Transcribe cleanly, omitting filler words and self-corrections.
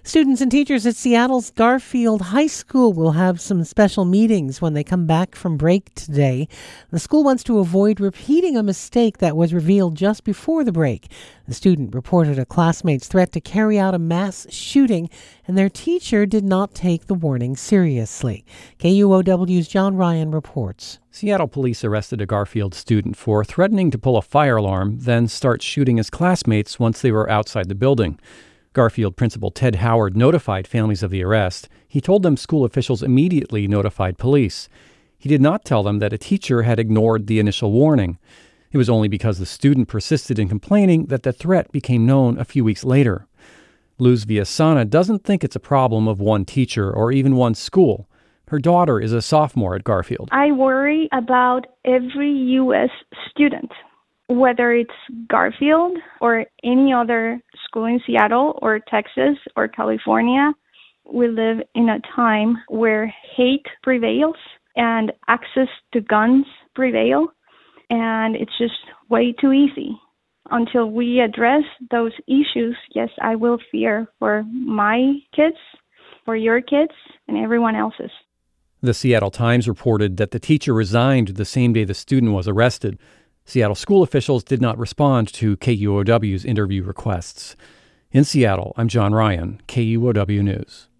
Students and teachers at Seattle's Garfield High School will have some special meetings when they come back from break today. The school wants to avoid repeating a mistake that was revealed just before the break. The student reported a classmate's threat to carry out a mass shooting, and their teacher did not take the warning seriously. KUOW's John Ryan reports. Seattle police arrested a Garfield student for threatening to pull a fire alarm, then start shooting his classmates once they were outside the building. Garfield principal Ted Howard notified families of the arrest. He told them school officials immediately notified police. He did not tell them that a teacher had ignored the initial warning. It was only because the student persisted in complaining that the threat became known a few weeks later. Luz Villasana doesn't think it's a problem of one teacher or even one school. Her daughter is a sophomore at Garfield. I worry about every U.S. student, whether it's Garfield or any other school in Seattle or Texas or California. We live in a time where hate prevails and access to guns prevail, and it's just way too easy. Until we address those issues, yes, I will fear for my kids, for your kids, and everyone else's. The Seattle Times reported that the teacher resigned the same day the student was arrested. Seattle school officials did not respond to KUOW's interview requests. In Seattle, I'm John Ryan, KUOW News.